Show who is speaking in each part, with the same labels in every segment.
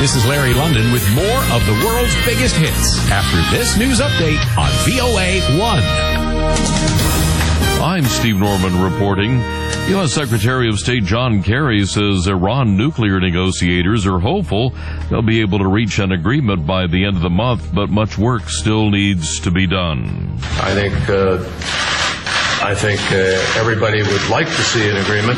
Speaker 1: This is Larry London with more of the world's biggest hits after this news update on VOA 1.
Speaker 2: I'm Steve Norman reporting. U.S. Secretary of State John Kerry says Iran nuclear negotiators are hopeful they'll be able to reach an agreement by the end of the month, but much work still needs to be done.
Speaker 3: I think everybody would like to see an agreement,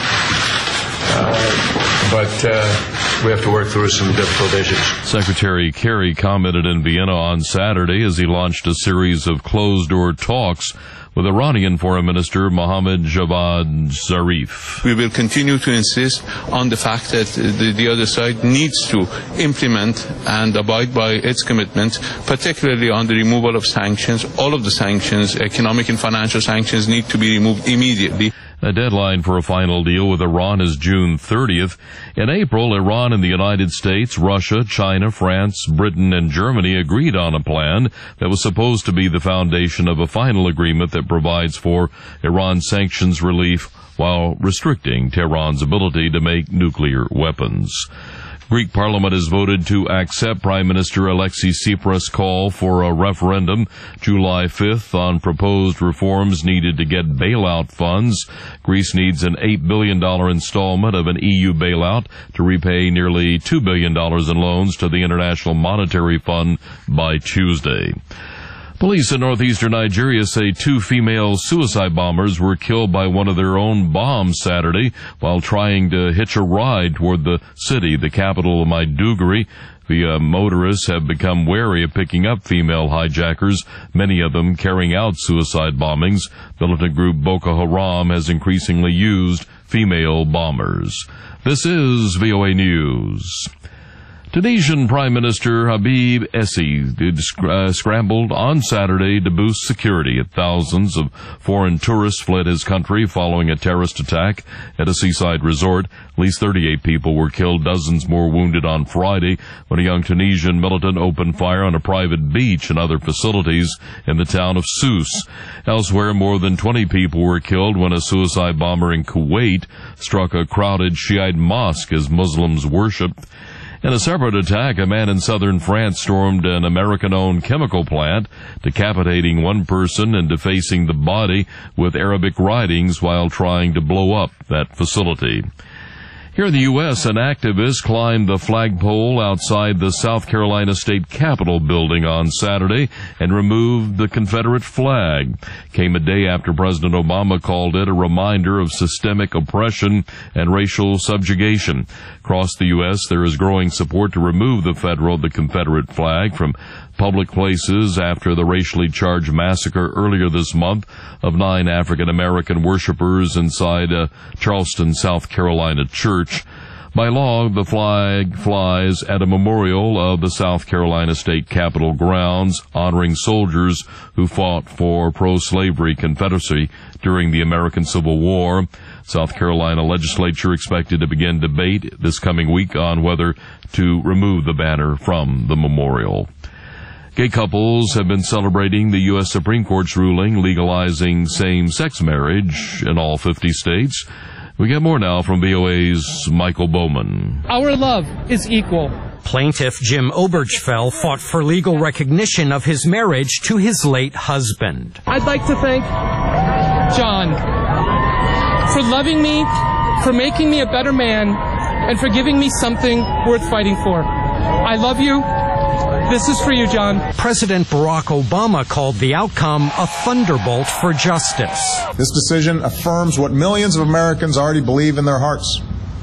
Speaker 3: but we have to work through some difficult issues.
Speaker 2: Secretary Kerry commented in Vienna on Saturday as he launched a series of closed-door talks with Iranian Foreign Minister Mohammad Javad Zarif.
Speaker 4: We will continue to insist on the fact that the other side needs to implement and abide by its commitments, particularly on the removal of sanctions. All of the sanctions, economic and financial sanctions, need to be removed immediately.
Speaker 2: The deadline for a final deal with Iran is June 30th. In April, Iran and the United States, Russia, China, France, Britain, and Germany agreed on a plan that was supposed to be the foundation of a final agreement that provides for Iran sanctions relief while restricting Tehran's ability to make nuclear weapons. Greek Parliament has voted to accept Prime Minister Alexis Tsipras' call for a referendum July 5th on proposed reforms needed to get bailout funds. Greece needs an $8 billion installment of an EU bailout to repay nearly $2 billion in loans to the International Monetary Fund by Tuesday. Police in northeastern Nigeria say 2 female suicide bombers were killed by one of their own bombs Saturday while trying to hitch a ride toward the city, the capital of Maiduguri. The motorists have become wary of picking up female hijackers, many of them carrying out suicide bombings. Militant group Boko Haram has increasingly used female bombers. This is VOA News. Tunisian Prime Minister Habib Essi scrambled on Saturday to boost security. Thousands of foreign tourists fled his country following a terrorist attack at a seaside resort. At least 38 people were killed, dozens more wounded on Friday when a young Tunisian militant opened fire on a private beach and other facilities in the town of Sousse. Elsewhere, more than 20 people were killed when a suicide bomber in Kuwait struck a crowded Shiite mosque as Muslims worshipped. In a separate attack, a man in southern France stormed an American-owned chemical plant, decapitating one person and defacing the body with Arabic writings while trying to blow up that facility. Here in the U.S., an activist climbed the flagpole outside the South Carolina State Capitol building on Saturday and removed the Confederate flag. Came a day after President Obama called it a reminder of systemic oppression and racial subjugation. Across the U.S., there is growing support to remove the Confederate flag from public places after the racially charged massacre earlier this month of 9 African-American worshipers inside a Charleston, South Carolina church. By law, the flag flies at a memorial of the South Carolina State Capitol grounds, honoring soldiers who fought for pro-slavery Confederacy during the American Civil War. South Carolina legislature expected to begin debate this coming week on whether to remove the banner from the memorial. Gay couples have been celebrating the U.S. Supreme Court's ruling legalizing same-sex marriage in all 50 states. We get more now from VOA's Michael Bowman.
Speaker 5: Our love is equal.
Speaker 6: Plaintiff Jim Obergefell fought for legal recognition of his marriage to his late husband.
Speaker 5: I'd like to thank John for loving me, for making me a better man, and for giving me something worth fighting for. I love you. This is for you, John.
Speaker 6: President Barack Obama called the outcome a thunderbolt for justice.
Speaker 7: This decision affirms what millions of Americans already believe in their hearts.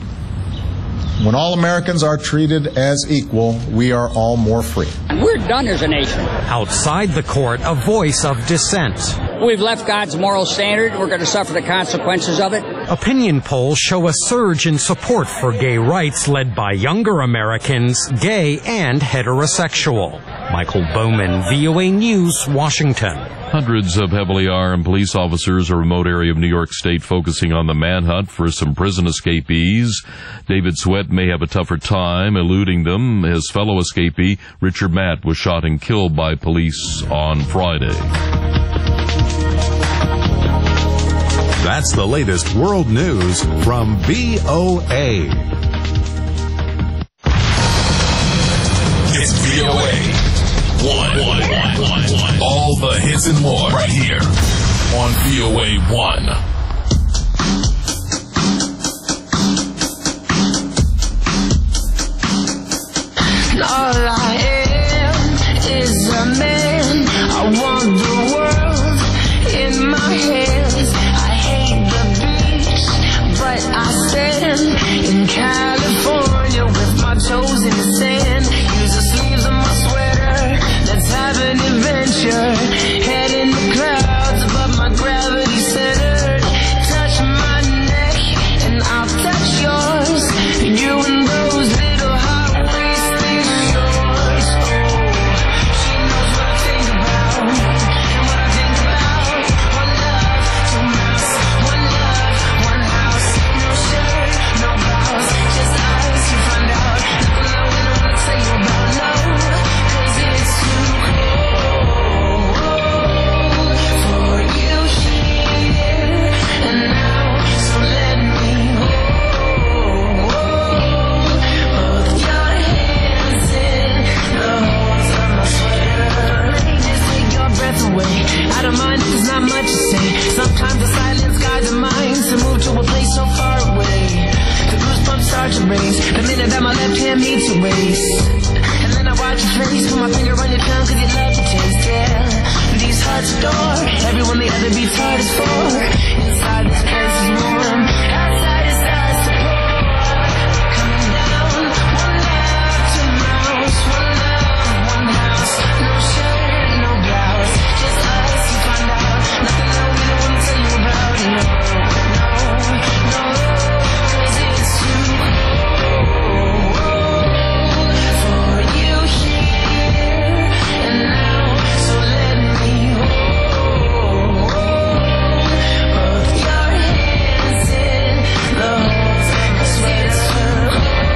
Speaker 7: When all Americans are treated as equal, we are all more free.
Speaker 8: We're done as a nation.
Speaker 6: Outside the court, a voice of dissent.
Speaker 8: We've left God's moral standard. We're going to suffer the consequences of it.
Speaker 6: Opinion polls show a surge in support for gay rights led by younger Americans, gay and heterosexual. Michael Bowman, VOA News, Washington.
Speaker 2: Hundreds of heavily armed police officers in a remote area of New York State focusing on the manhunt for some prison escapees. David Sweat may have a tougher time eluding them. His fellow escapee, Richard Matt, was shot and killed by police on Friday.
Speaker 1: That's the latest world news from VOA. VOA 1. All the hits and more right here on VOA 1.
Speaker 9: All I am is a man. I want the world in my hands. I hate the beach, but I stand in California with my toes in the sand. Use the sleeves of my sweater. Let's have an adventure. Head in the clouds above my gravity centered. Touch my neck and I'll touch yours. You and those little high-waisted shorts. Oh, she knows what I think about. And what I think about. One love, two mouths. One love, one house. No shirt, no blouse. Just eyes to find out. Nothing I wouldn't want to tell you about. No, 'cause it's too cold for you here and now. So let me hold both your hands in the holes of my sweater. Just take your breath away. Out of mind, there's not much to say. Sometimes the silence guides the mind to move to a place so far away. The goosebumps start to raise the minute that my left hand meets your waist. And then I watch your face, put my finger on your tongue 'cause you love the taste, yeah. These hearts adore everyone the other beats hard is for. Inside this place is warm, outside is ice to pour. Coming down, one love, two mouths. One love, one house. No shirt, no blouse. Just us to find out. Nothing I really want to tell you about. No, 'cause it's too cold for you here and now. So let me hold both your hands in the holes of my sweater.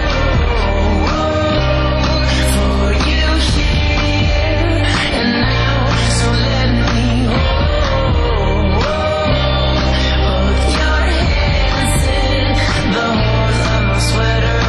Speaker 9: For you here and now. So let me hold both your hands in the holes of my sweater.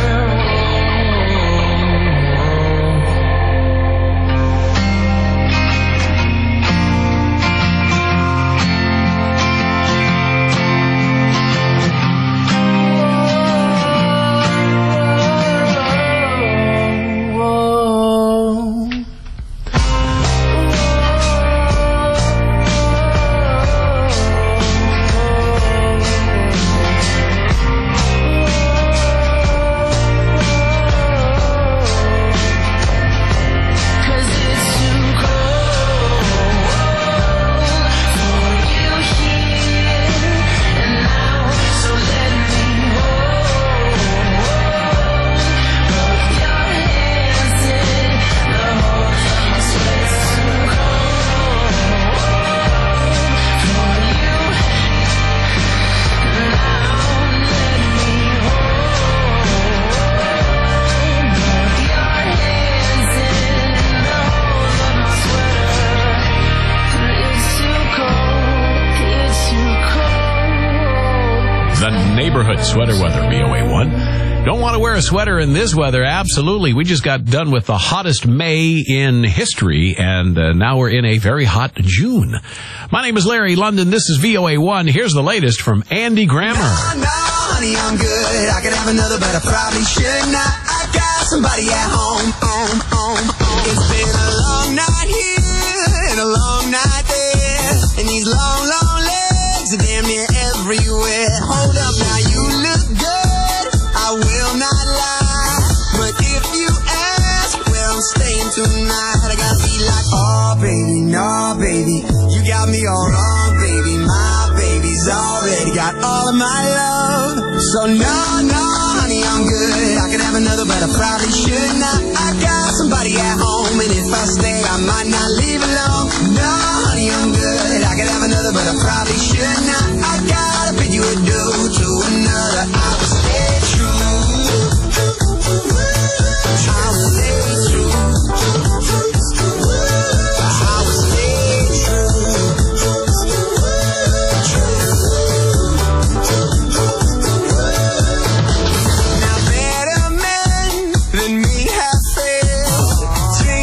Speaker 1: Neighborhood sweater weather, VOA 1. Don't want to wear a sweater in this weather? Absolutely. We just got done with the hottest May in history, and now we're in a very hot June. My name is Larry London. This is VOA 1. Here's the latest from Andy Grammer.
Speaker 10: No, honey, I'm good. I could have another, but I probably should not. I got somebody at home. It's been a long night here and a long night there, and these long, long legs are damn near everywhere. Hold up, now you look good, I will not lie, but if you ask where I'm staying tonight, I gotta be like, oh baby, no baby, you got me all wrong, baby. My baby's already got all of my love. So no, honey, I'm good. I could have another, but I probably should not. I got somebody at home, and if I stay, I might not leave alone. No, honey, I'm good. I could have another, but I probably should not. I gotta bid you adieu to another. I will stay true. I will stay true. I will stay true. Now better men than me have failed.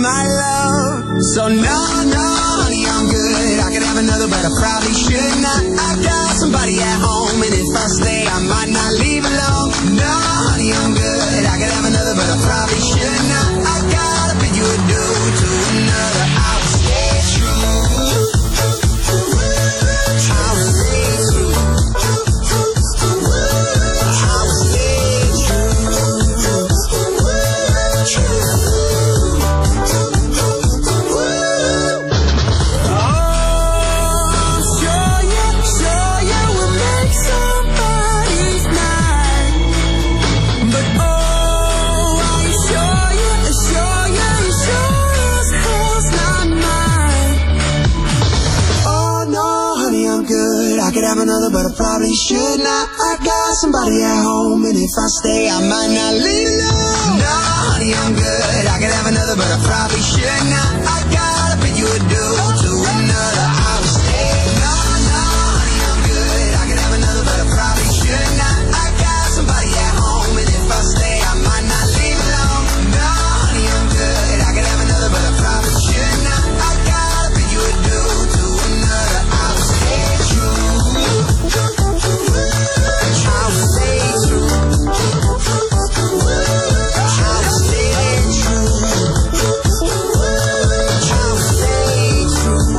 Speaker 10: my love. So no, honey, I'm good. I could have another, but I probably should not. I got somebody at home, and if I stay, I might not leave alone. No, honey, I'm good. I could have another, but I probably should not. I gotta pay you a due to another. I will stay true. I will stay true. I will stay true. Another, but I probably should not. I got somebody at home, and if I stay, I might not leave alone. No, honey, I'm good. I could have another, but I probably should not. I gotta pay you a due to another. I will stay. No, honey, I'm good. I could have another, but I probably should not. I got somebody at home, and if I stay, I might not leave alone. No, honey, I'm good. I could have another, but I probably should not. I gotta pay you a due to another. I will stay true. True.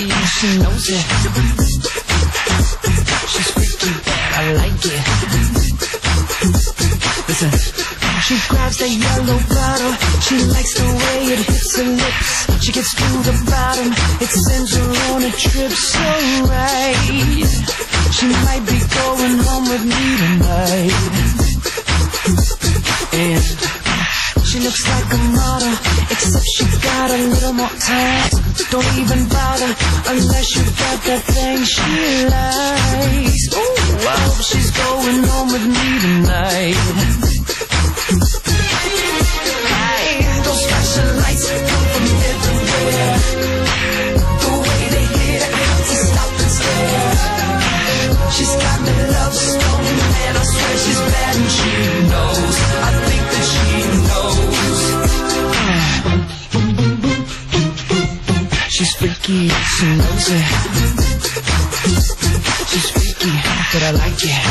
Speaker 9: freaky and she knows it. She's freaky, I like it. Listen. She grabs the yellow bottle. She likes the way it hits her lips. She gets to the bottom. It sends her on a trip so right. She might be going home with me tonight. And she looks like a model, except she got a little more time. Don't even bother unless you got that thing she likes. Ooh, I hope she's going home with me tonight. Hey, those flashing lights come from everywhere. The way they hit, I have to stop and stare. She's got me love stone, and I swear she's bad and she knows. I think that she knows. She's freaky, she knows it. She's freaky, but I like it.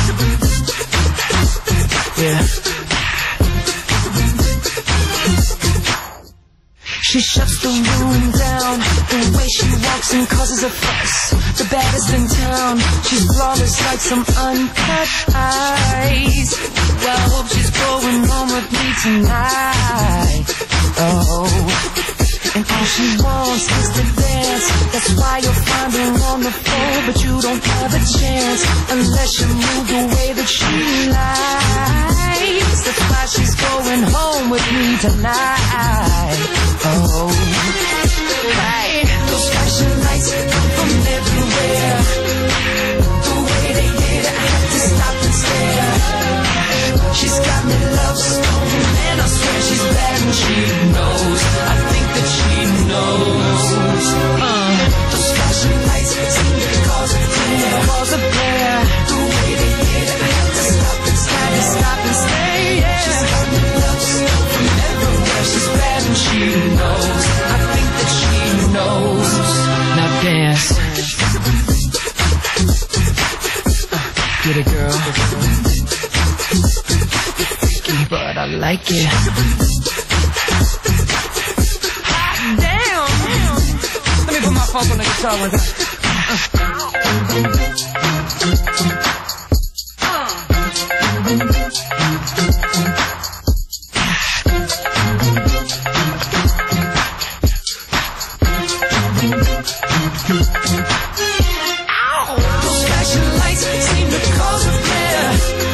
Speaker 9: Yeah. She shuts the room down. The way she walks and causes a fuss. The baddest in town. She's flawless like some uncut eyes. Well, I hope she's going home with me tonight. Oh, and all she wants is to dance. That's why you'll find her on the floor, but you don't have a chance unless you move the way that she likes. That's why she's going home with me tonight. Oh, hey, those flashing lights come from everywhere. The way they hit, I have to stop and stare. She's got me love stone, and I swear she's bad and she knows. I think that she knows. Those flashing lights seem to cause a glare. The way they hit, I have to stop and stay. She's got me love stone from everywhere. She's bad and she knows. I think that she knows. Now dance. Get it, girl. But I like it. Hot damn! Let me put my funk on the guitar one time. Ow! Those flashing lights seem to cause a flare.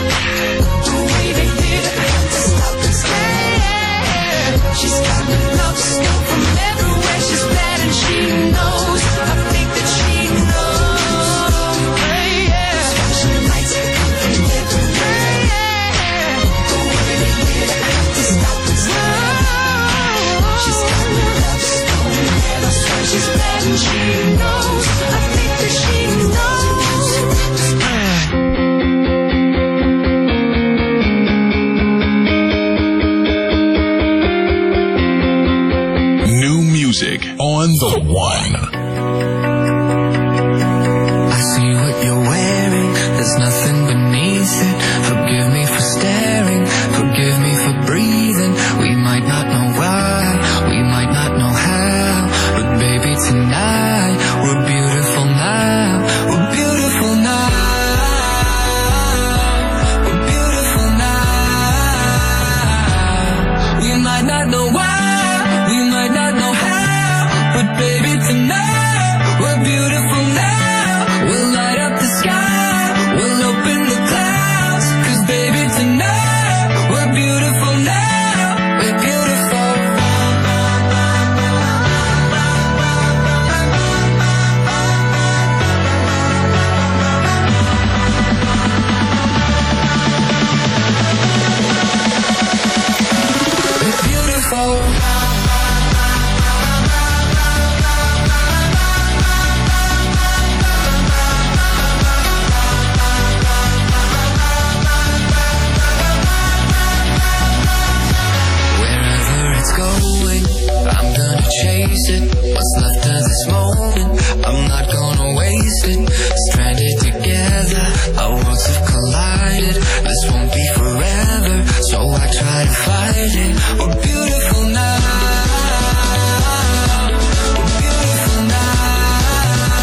Speaker 9: She's got me love stone from everywhere. She's bad and she knows. I think that she knows. Yeah. Flashing lights come from everywhere. The way they hit, I have to stop and stare. She's got me love stone, and I swear she's bad and she knows. I think that she knows.
Speaker 11: Music on the one.
Speaker 9: I see what you're wearing. There's nothing beneath it. Forgive me for staring. Forgive me for breathing. We might not know why. We might not know how. But baby, tonight we're beautiful now. We're beautiful now. We're beautiful now. We might not know why. We might not know how. But baby, tonight, we're beautiful now. We'll light up the sky. We'll open the clouds. 'Cause baby, tonight, we're beautiful now. We're beautiful. We're beautiful. I'm gonna chase it. What's left of this moment, I'm not gonna waste it. Stranded together, our worlds have collided. This won't be forever, so I try to fight it. We're beautiful now. We're beautiful now.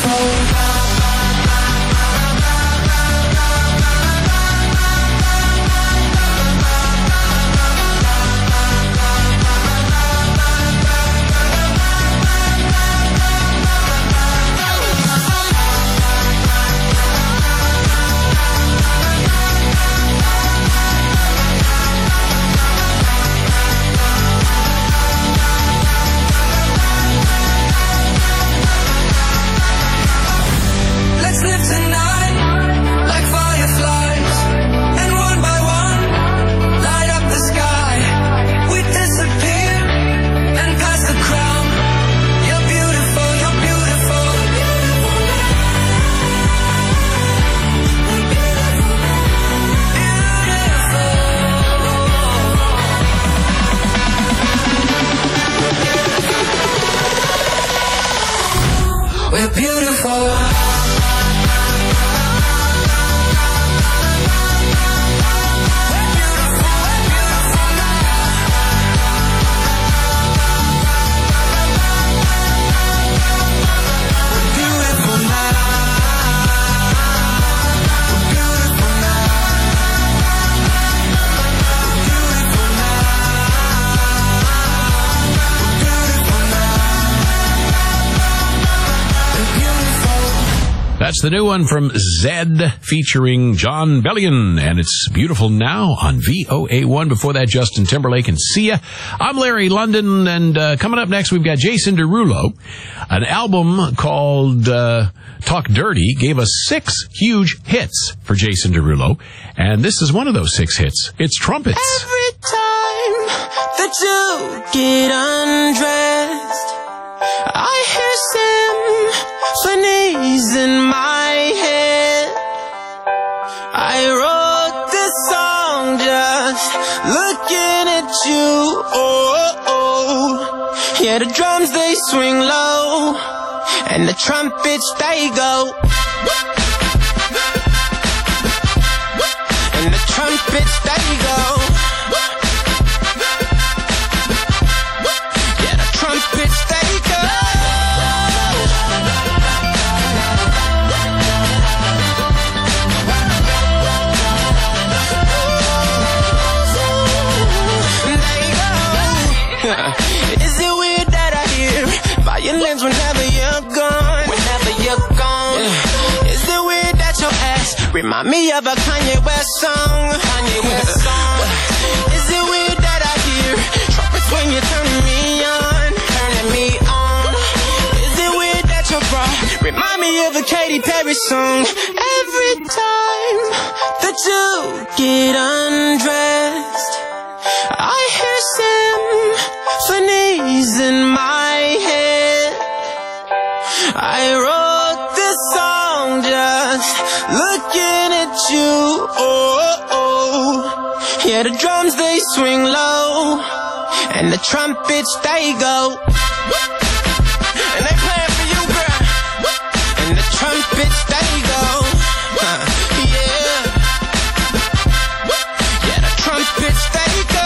Speaker 9: We're beautiful.
Speaker 1: That's the new one from Zed featuring John Bellion, and it's Beautiful Now on VOA1. Before that, Justin Timberlake and Sia. I'm Larry London, and coming up next, we've got Jason Derulo. An album called Talk Dirty gave us 6 huge hits for Jason Derulo, and this is one of those 6 hits. It's Trumpets.
Speaker 9: Every time that you get undressed, I hear symphonies in my head. I wrote this song just looking at you. Oh, yeah, the drums they swing low and the trumpets they go, and the trumpets they go. Yeah, the trumpets they go. Is it weird that I hear violins whenever you're gone? Whenever you're gone. Yeah. Is it weird that your ass remind me of a Kanye West song? Kanye West song. Is it weird that I hear trumpets when you're turning me on? Turning me on. Is it weird that your bra remind me of a Katy Perry song? Every time that you get undressed, I hear symphonies in my head. I wrote this song just looking at you. Oh, yeah, the drums they swing low and the trumpets they go, and they playing for you, girl. And the trumpets they go. Yeah, yeah, the trumpets they go.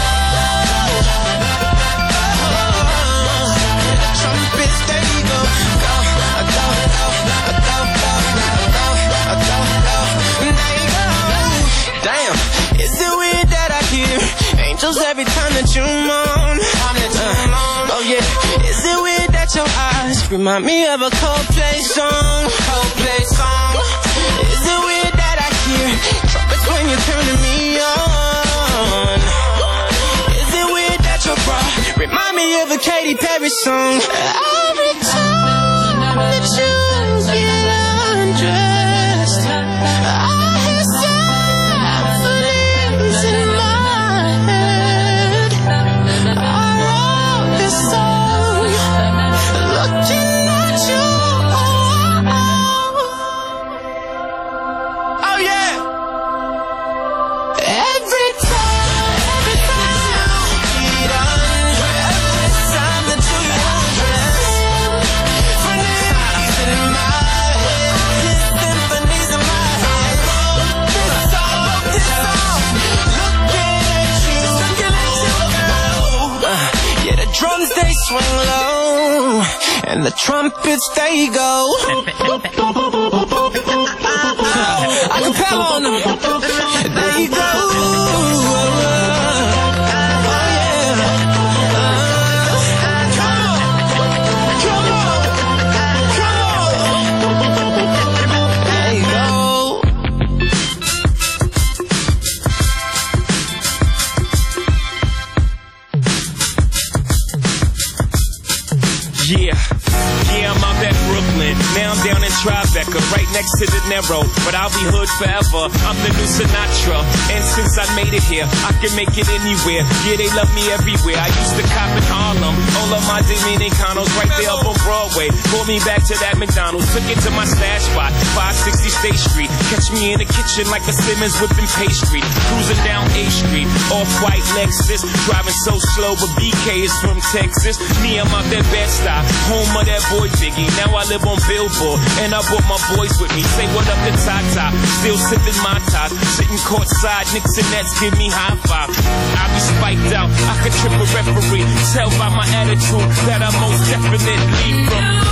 Speaker 9: Every time that you moan, oh yeah. Is it weird that your eyes remind me of a Coldplay song? Coldplay song. Is it weird that I hear trumpets when you're turning me on? Is it weird that your bra remind me of a Katy Perry song? Every time that you get undressed, I hear symphonies in my swing low
Speaker 12: and the trumpets they go. Acapella on them. There you go.
Speaker 13: Yeah, I'm out at Brooklyn. Now I'm down in Tribeca, right next to De Niro. But I'll be hood forever. I'm the new Sinatra. And since I made it here, I can make it anywhere. Yeah, they love me everywhere. I used to cop in Harlem. All of my Dominicanos right there up on Broadway. Pulled me back to that McDonald's. Took it to my stash spot, 560 State Street. Catch me in the kitchen like a Simmons whipping pastry. Cruising down A Street, off-white Lexus. Driving so slow, but BK is from Texas. Me, I'm out there Bed-Stuy, home of that boy Biggie. Now I live on Billboard, and I brought my boys with me. Say what up to Tata, still sipping my top. Sitting courtside, Knicks and Nets give me high five. I be spiked out, I could trip a referee. Tell by my attitude that I most definitely from.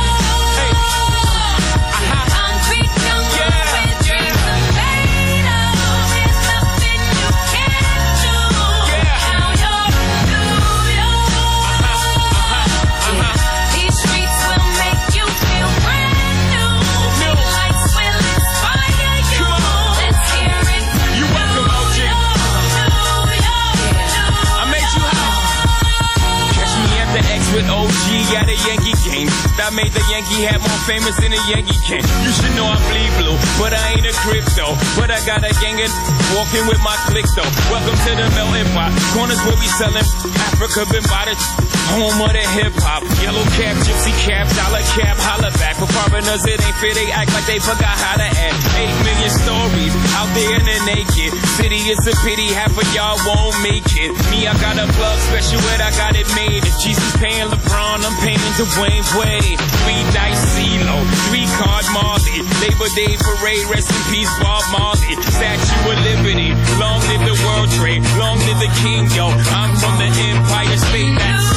Speaker 13: With OG at a Yankee game. I made the Yankee hat more famous than a Yankee can. You should know I bleed blue, but I ain't a crypto. But I got a gang of walking with my click though. Welcome to the melting pot. Corners where we sellin' Africa been by the home of the hip hop. Yellow cap, gypsy cap, dollar cap, holla back. For foreigners it ain't fair, they act like they forgot how to act. 8 million stories out there in the naked city. It's a pity half of y'all won't make it. Me, I got a plug special and I got it made. If Jesus paying LeBron, I'm paying Dwayne Wade. 3 dice CeeLo, 3-card Marley. Labor Day parade, rest in peace Bob Marley. Statue of Liberty, long live the World Trade, long live the King, yo. I'm from the Empire State, that's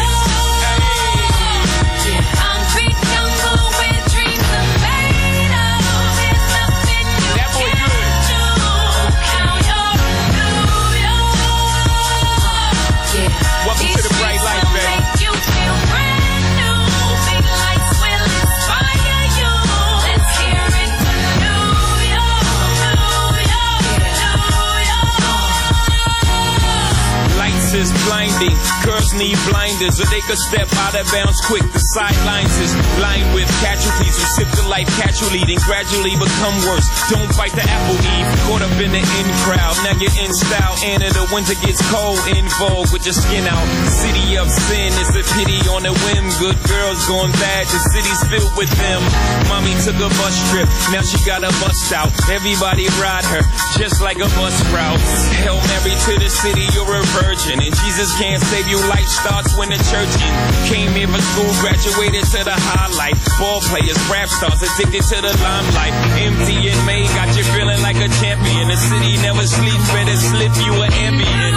Speaker 13: blinding. Girls need blinders so they could step out of bounds quick. The sidelines is lined with casualties who sip the life casually, then gradually become worse. Don't bite the apple eve. Caught up in the in crowd, now you're in style. And in the winter gets cold, in vogue with your skin out. City of sin is a pity on a whim. Good girls going bad, the city's filled with them. Mommy took a bus trip, now she got a bust out. Everybody ride her, just like a bus route. Hail Mary to the city, you're a virgin. And Jesus can't save you, life starts when the church in. Came here for school, graduated to the highlight. Ball players, rap stars, addicted to the limelight. Empty and May got you feeling like a champion. The city never sleeps, better slip you an ambient.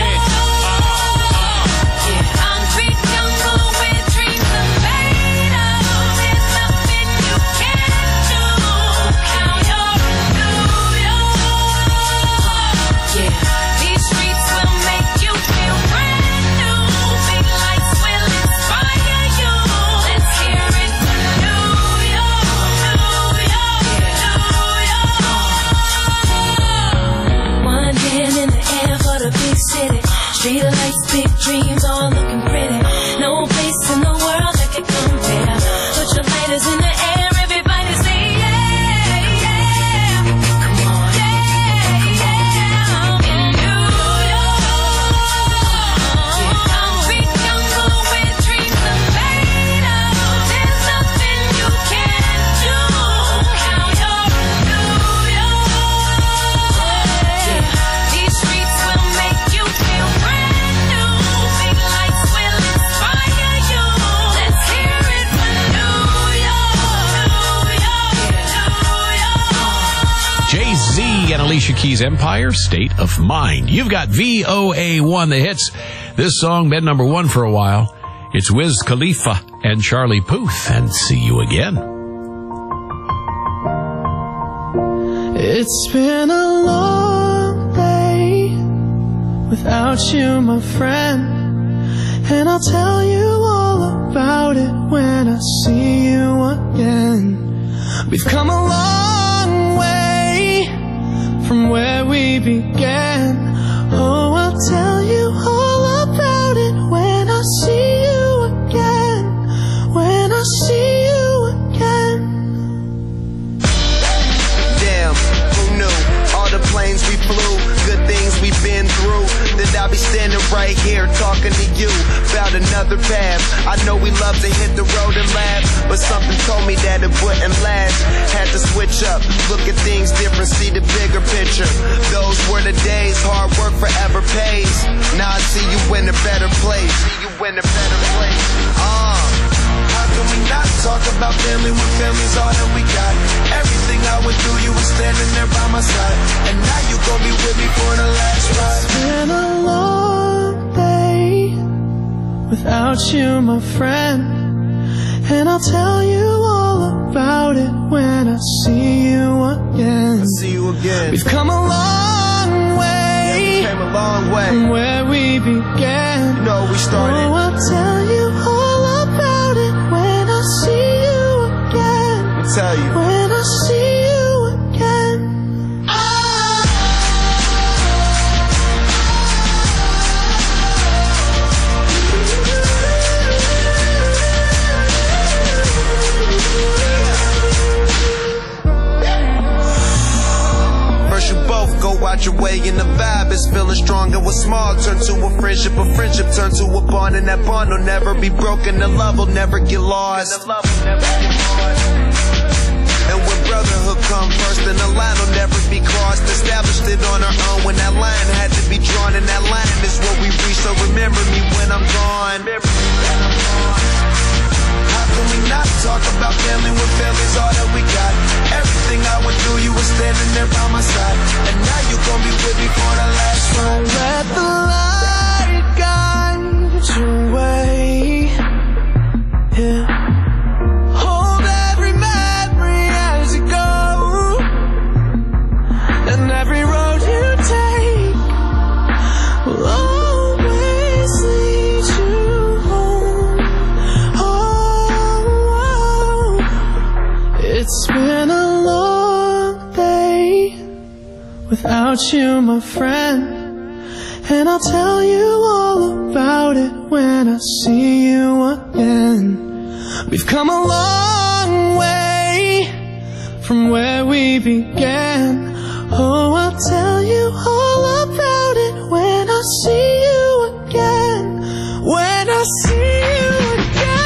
Speaker 9: Street lights, big dreams, all looking pretty. No place in the world that can compare. Put your lighters in the air, everybody say yeah, yeah. Come on, yeah, yeah. In New York, concrete jungle where dreams are made of. There's nothing you can't do. Now you're New York. Yeah. These streets will make you feel
Speaker 1: Jay-Z and Alicia Keys' Empire State of Mind. You've got VOA1, the hits. This song been number 1 for a while. It's Wiz Khalifa and Charlie Puth, and see you again.
Speaker 14: It's been a long day without you, my friend, and I'll tell you all about it when I see you again. We've come a long way from where we began. Oh, I'll tell you all about it when I see you again. When I see you again.
Speaker 10: Damn, who knew? All the planes we flew, good things we've been through. That I'll be standing right here talking to you about another path. I know we love to hit the road and laugh, but something told me that it wouldn't last. Had to switch up, look at things different, see the bigger picture. Those were the days, hard work forever pays. Now I see you in a better place. See you in a better place. How can we not talk about family when family's all that we got? Everything I went through, you were standing there by my side, and now you gon' be with me for the last ride.
Speaker 14: It's been a long day without you, my friend, and I'll tell you all about it when I see you again.
Speaker 10: I see you again.
Speaker 14: We've come a long way,
Speaker 10: yeah, we came a long way
Speaker 14: from where we began.
Speaker 10: You know we started.
Speaker 14: Oh, I'll tell you all about it when I see you again.
Speaker 10: I'll tell you.
Speaker 14: When I see you again.
Speaker 10: First you both go out your way and the vibe is feeling strong. And what's small turn to a friendship turn to a bond, and that bond will never be broken. The love will never get lost. And when brotherhood come first, then the line will never be crossed. Established it on our own when that line had to be drawn, and that line is what we reach. So remember me when I'm gone. How can we not talk about family when family's all that we got? Everything I went through, you were standing there by my side, and now you gon' be with me for the last ride.
Speaker 14: Let the light guide your way. Yeah. Hold every memory as you go, and every road you take will always lead you home. Oh, it's been a long day without you, my friend, and I'll tell you all about it when I see you again. We've come a long way from where we began. Oh, I'll tell you all about it when I see you again. When I see you again.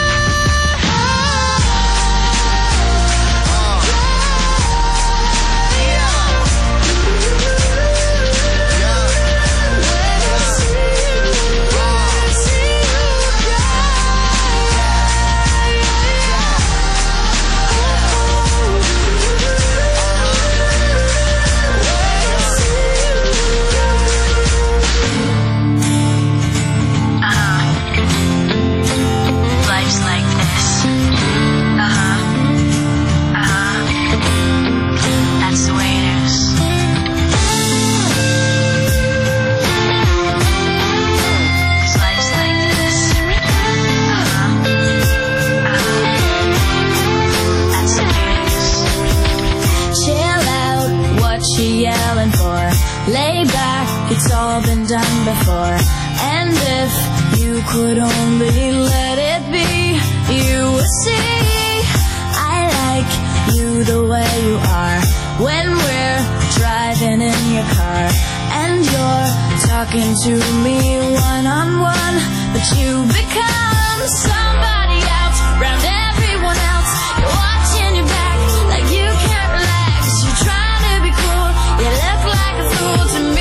Speaker 15: It's all been done before, and if you could only let it be, you would see I like you the way you are. When we're driving in your car and you're talking to me one-on-one, but you become somebody else round everyone else. You're watching your back like you can't relax. You're trying to be cool, you look like a fool to me.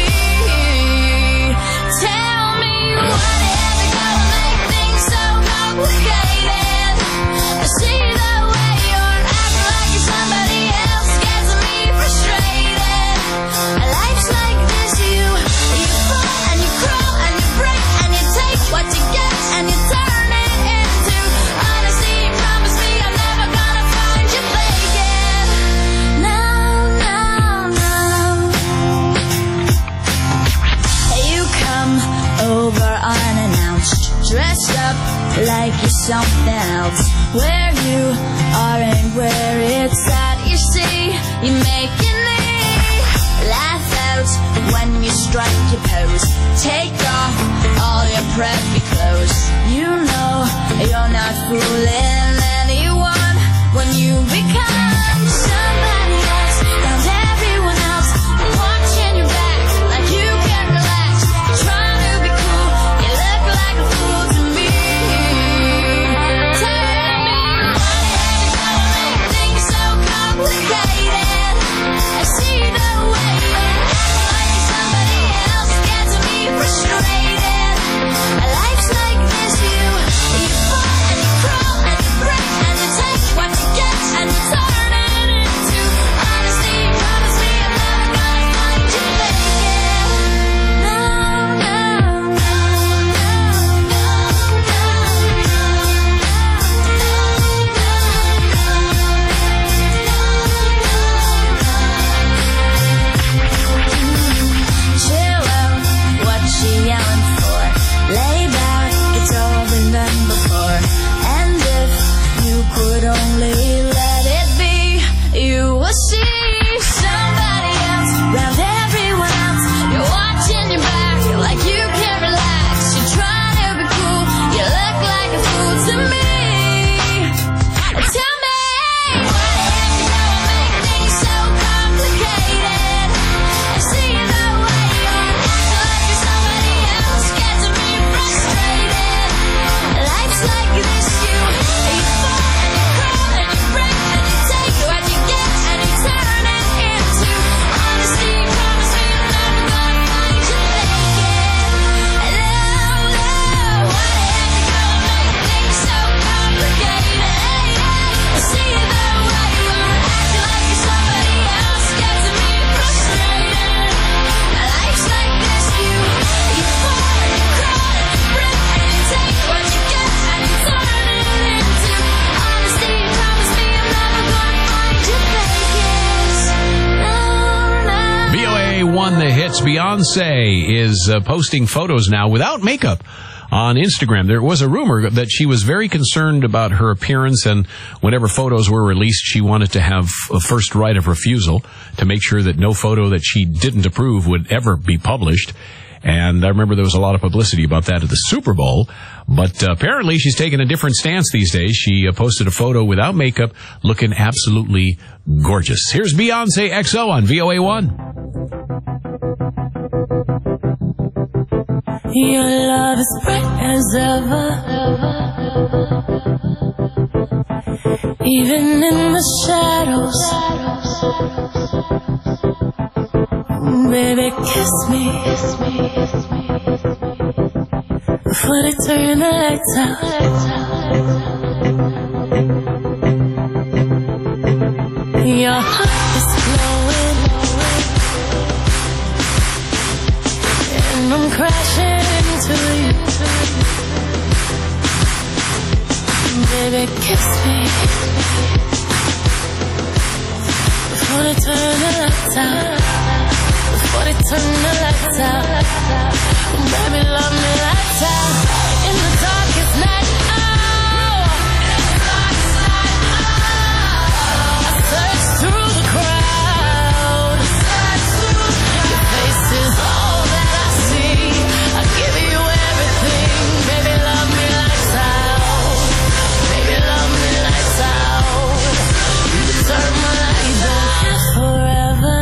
Speaker 15: Tell me whatever gonna make things so complicated. I see the way you're acting like you're somebody else, gets me frustrated. Life's like this, you fall and you crawl and you break and you take what something else. Where you are and where it's at, you see, you're making me laugh out when you strike your pose. Take off all your preppy clothes. You know you're not fooling anyone when you become somebody else. Found everyone else watching your back like you can't relax. Trying to be cool, you look like a fool to me. Tell me why the hell you make things so complicated. I see the way you act like somebody else gets me frustrated. Life's like this, you fall and you crawl and you break and you take what you get and you turn it into honesty. Promise me I'm never gonna find you faking. No, no, no, no, chill out, what you yelling for? Lay back, it's all been done before. And if you could only let it be, you will see somebody else round everyone else. You're watching your back like you can't relax. You're trying to be cool, you look like a fool to me. Tell me, why the heck you don't make things so complicated? I see the way you act like somebody else gets me frustrated. Life's like this, you fall and you crawl and you break and you take what you get and you turn it into honesty. Promise me I'm never gonna find you faking. No, why the heck you gonna make things so complicated? I see the way you act like somebody else gets me frustrated. Life's like this, you fall and you crawl and you break and you take what you get and you turn it into honesty. Promise me I'm never gonna find you faking. No, no.
Speaker 1: VOA1 The Hits. Beyonce is posting photos now without makeup on Instagram. There was a rumor that she was very concerned about her appearance, and whenever photos were released, she wanted to have a first right of refusal to make sure that no photo that she didn't approve would ever be published. And I remember there was a lot of publicity about that at the Super Bowl. But apparently she's taken a different stance these days. She posted a photo without makeup, looking absolutely gorgeous. Here's Beyonce XO on VOA1.
Speaker 9: Your love is bright as ever, even in the shadows. Baby, kiss me before they turn the lights out. Your heart is glowing, and I'm crashing into you. Baby, kiss me before they turn the lights out. Before they turn the lights out. Baby, love me lights out. In the darkest night, I search through the crowd. Your face is all that I see. I give you everything. Baby, love me lights out. Baby, love me lights out. You turn my lights out forever.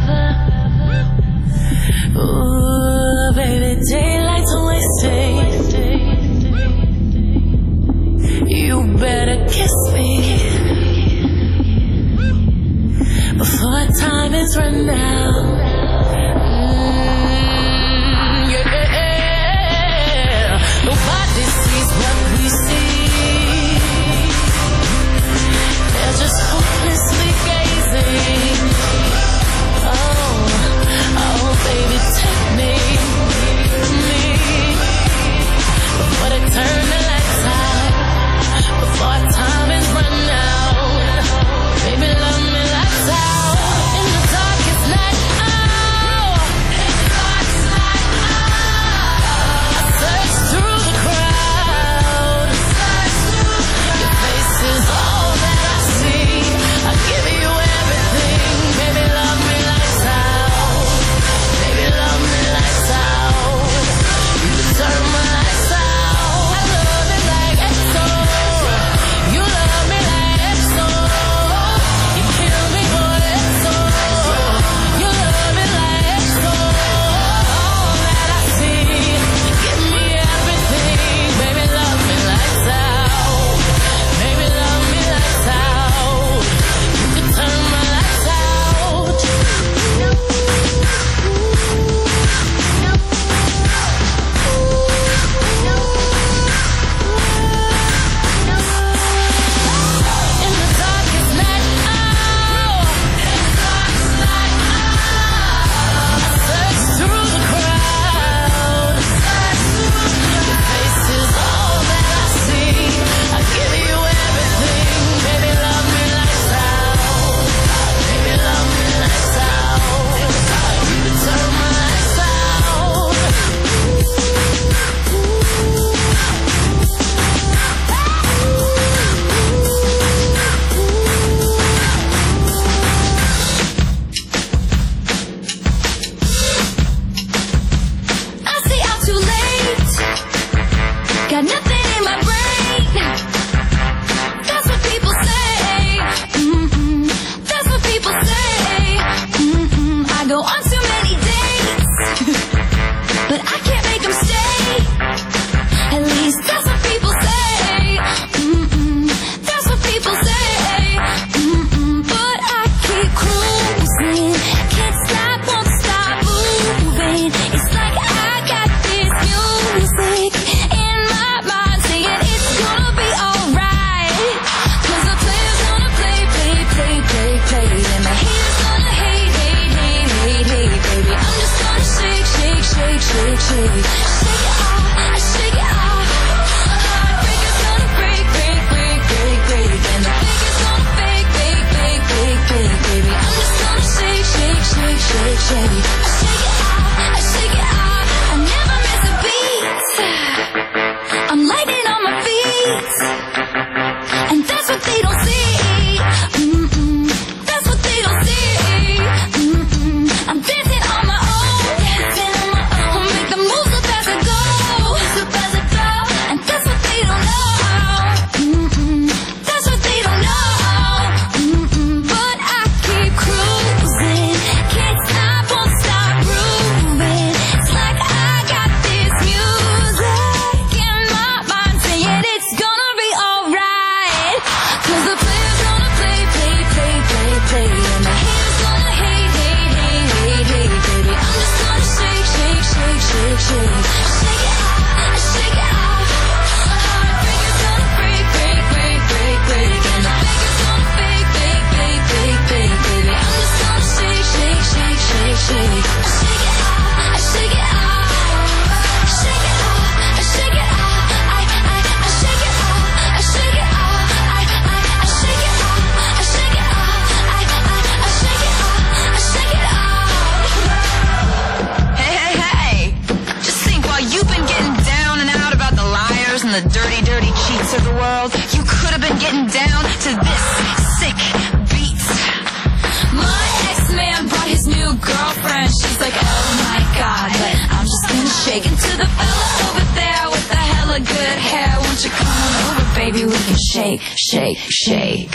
Speaker 9: Ooh, baby, daylight's wasting. You better kiss me before time is run out. Yeah. Nobody sees what we see. They're just hopelessly gazing. Oh, baby, take me, before they turn the lights out, before time is run out. Baby, love me lights out. In the darkest night.
Speaker 15: getting down to this sick beat. My ex-man brought his new girlfriend. She's like, oh my God, but I'm just gonna shake into the fella over there with the hella good hair. Won't you come on over, baby? We can shake, shake, shake.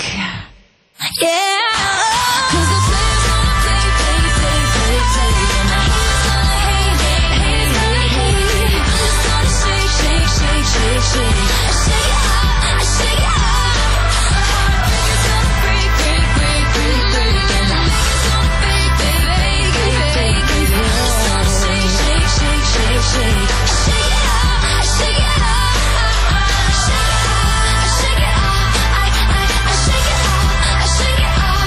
Speaker 15: Yeah. 'Cause the players gonna play, play, play, play, play. And the haters gonna hate, hate, hate, hate. Just gonna shake, shake, shake, shake, shake. Shake it up, shake it up. Heartbreakers gonna break, break, break, break, break. And the haters gonna fake, fake, fake, fake, fake. Just gonna shake, shake, shake, shake, shake. Shake it up, shake it up. Shake it up, shake it up. I shake it up, I shake it up.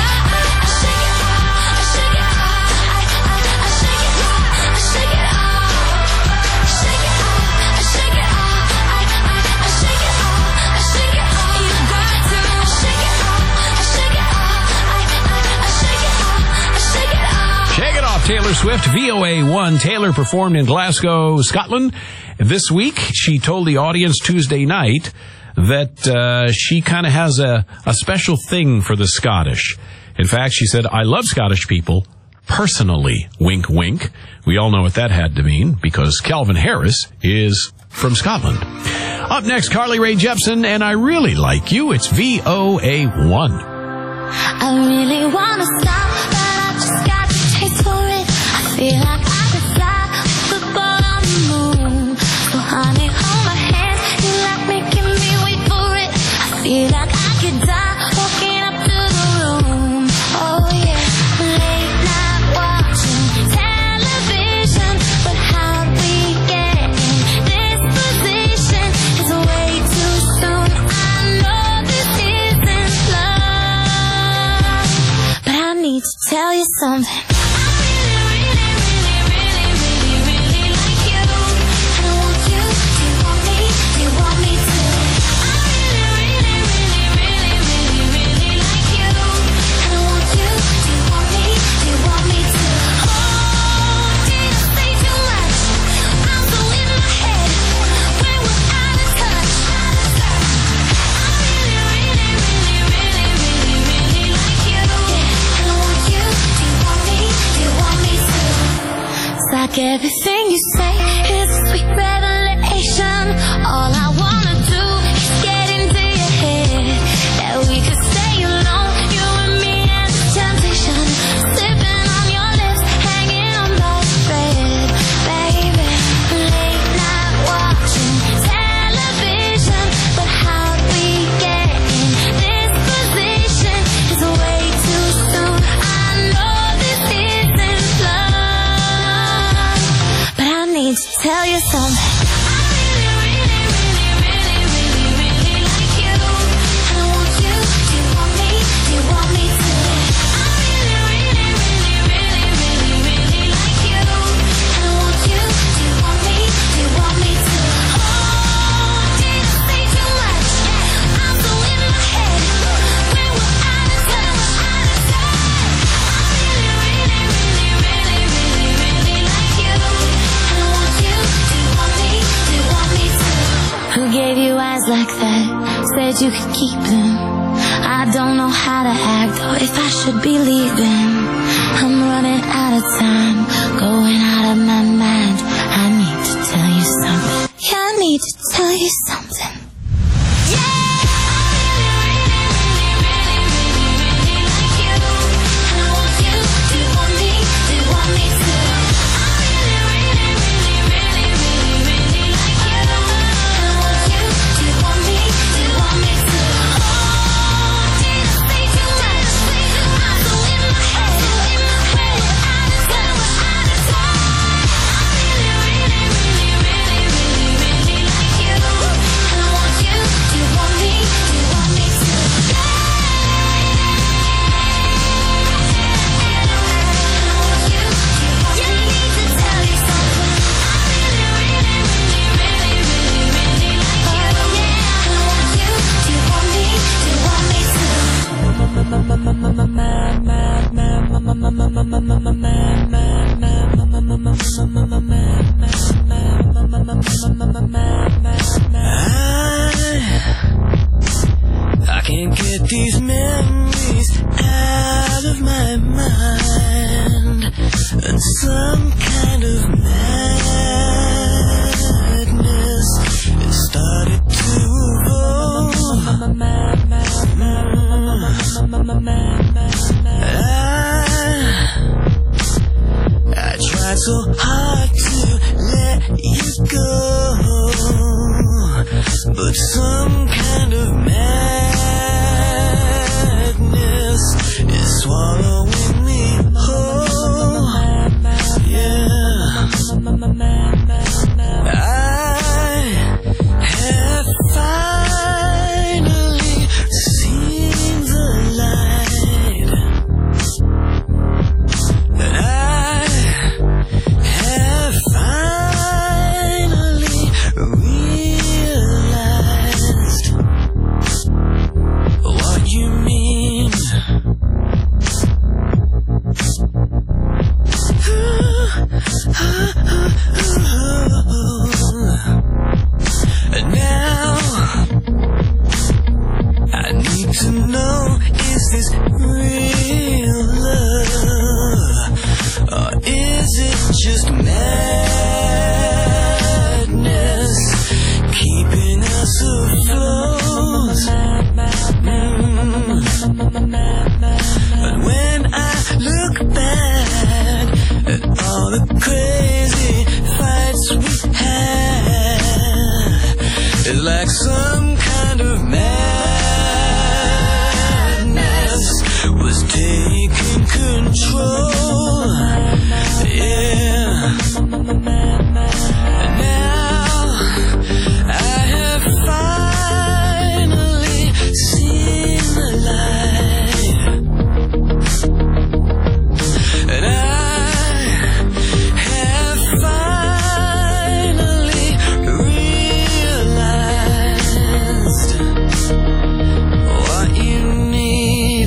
Speaker 15: I shake it up, I shake it up. I shake it up, I shake it up. Shake it up, I shake it up. I shake it up, I shake it up. You got to shake it up, I shake it up. I shake it up, I shake it up.
Speaker 1: Shake It Off, Taylor Swift, VOA1. Taylor performed in Glasgow, Scotland. This week, she told the audience Tuesday night that she kind of has a special thing for the Scottish. In fact, she said, I love Scottish people personally. Wink, wink. We all know what that had to mean because Calvin Harris is from Scotland. Up next, Carly Rae Jepsen and I Really Like You. It's VOA1.
Speaker 15: I really wanna stop, but I just got the taste for it. I feel like I could fly the ball on the moon. So honey, hold my hand, you like making me wait for it. I feel like I could die walking up to the room. Oh yeah, late night watching television, but how we get in this position is way too soon. I know this isn't love, but I need to tell you something. Like everything you say is a sweet revelation. All I wanna do is get into your head. That we could stay alone, you and me and the temptation. Sipping on your lips, hanging on by a thread. Baby, late night watching television, but how we get in this position is way too soon. I know this isn't love, but I need to tell you something. Who gave you eyes like that? Said you could keep them. I don't know how to act or if I should be leaving. I'm running out of time, going out of my mind. I need to tell you something. Yeah, I need to tell you something.
Speaker 14: Can't get these memories out of my mind. And some kind of madness it started to evolve. I tried so hard to let you go, but some kind of madness is swallowing me whole. Yeah, I have finally seen the light, and I have finally realized what you mean. And now I need to know, is this real love, or is it just madness keeping us afloat? But when I look back at all the crazy fights we had, it's like some kind of madness was taking control. Yeah. And now I have finally seen the light, and I have finally realized what you need.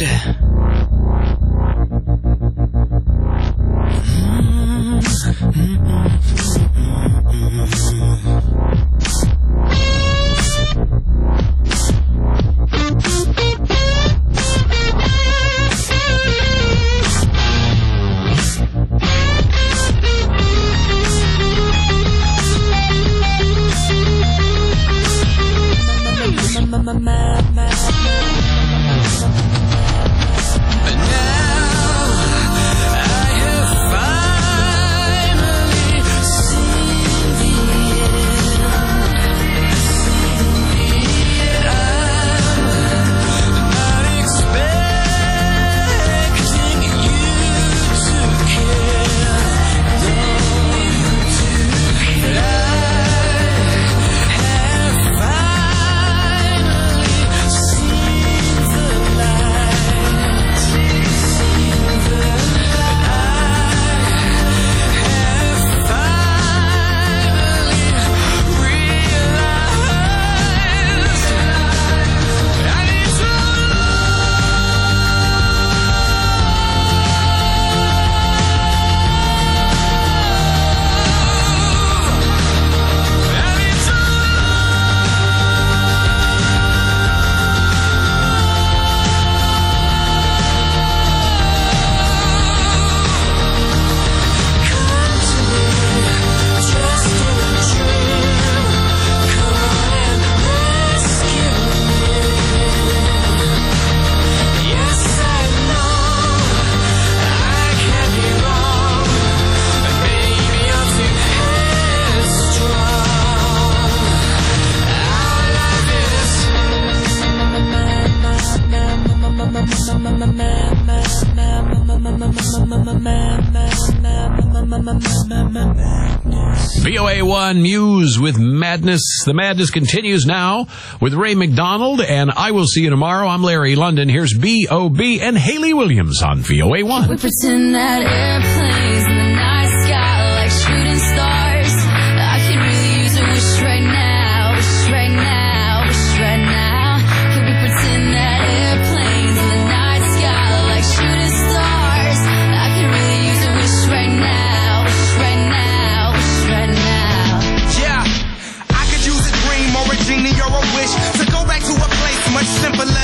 Speaker 1: VOA1 Muse with Madness. The madness continues now with Ray McDonald, and I will see you tomorrow. I'm Larry London. Here's B.O.B. and Haley Williams on VOA1.
Speaker 15: We pretend that airplanes in the night sky like shooting stars. I could really use a wish right now, wish right now, wish right now. Could we pretend that airplanes in the night sky like shooting stars? I could really use a wish right now, wish right now, wish right now.
Speaker 16: Yeah, I could use a dream or a genie or a wish to go back to a place much simpler than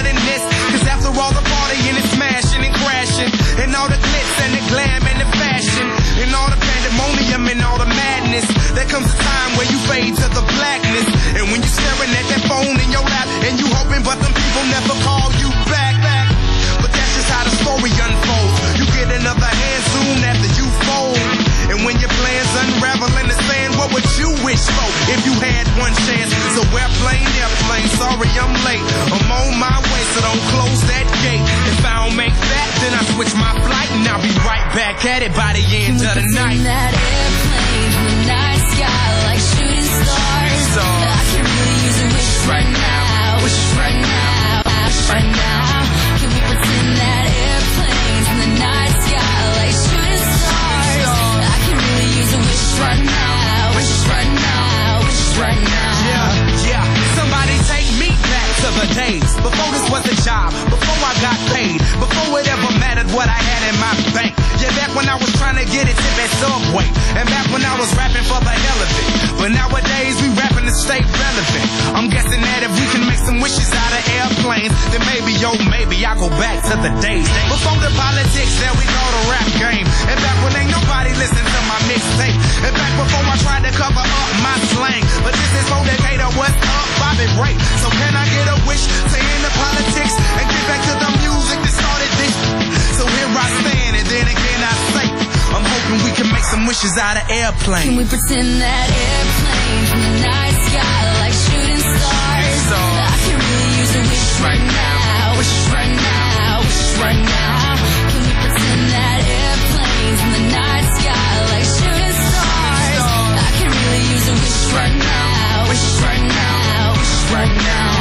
Speaker 16: than this. Cause after all the partying and smashing and crashing, and all the glitz and the glam and the fashion, and all the pandemonium and all the madness, there comes a time where you fade to the blackness. And when you're staring at that phone in your lap, and you hoping but them people never call you back. But that's just how the story unfolds. You get another hand soon after you fold. And when your plans unravel in the sand, what would you wish for if you had one chance? So airplane, sorry I'm late. I'm on my way, so don't close that gate. If I don't make that, then I switch my flight, and I'll be right back at it by the end of the night.
Speaker 15: That airplane from the night sky like shooting stars. I can really use a wish right now. Wish right now. Wish right now. Can we pretend that airplanes in the night sky like shooting stars? I can really use a wish right now. Wish right now. Wish right now.
Speaker 16: Yeah. Somebody take me back to the days before this was a job, before I got paid, before it ever mattered what I had in my bank. Yeah, back when I was trying to get a tip at Subway, and back when I was rapping for the hell of it. But nowadays we rapping to stay relevant. I'm guessing that if we can make some wishes out of airplanes, then maybe I go back to the days before the politics that we call the rap game, and back when ain't nobody listened to my mixtape, and back before I tried to cover up my slang. But this is for Decatur, what's up, Bobby Ray? So can I get a wish to end the politics and get back to the music that started this? So here I stand, and then again I say, I'm hoping we can make some wishes out of airplanes.
Speaker 15: Can we pretend that airplanes in the night sky like shooting stars? I can really use a wish right now. Wish right now. Wish right now. Can we pretend that airplanes in the night sky like shooting stars? I can really use a wish right now. Wish right now. Wish right now.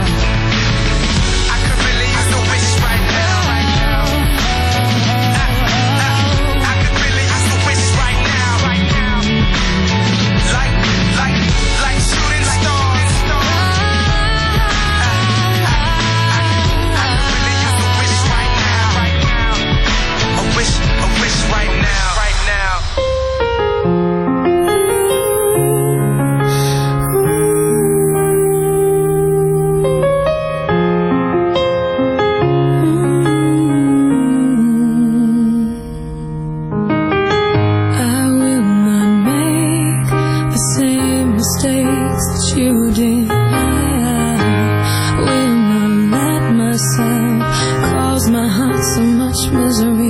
Speaker 15: I could really use a wish right now. I could really use a wish right now. Like shooting stars. I could really use a wish right now. A wish right now. Right now.
Speaker 14: I will not make the same mistakes that you did. I will not let myself cause my heart so much misery.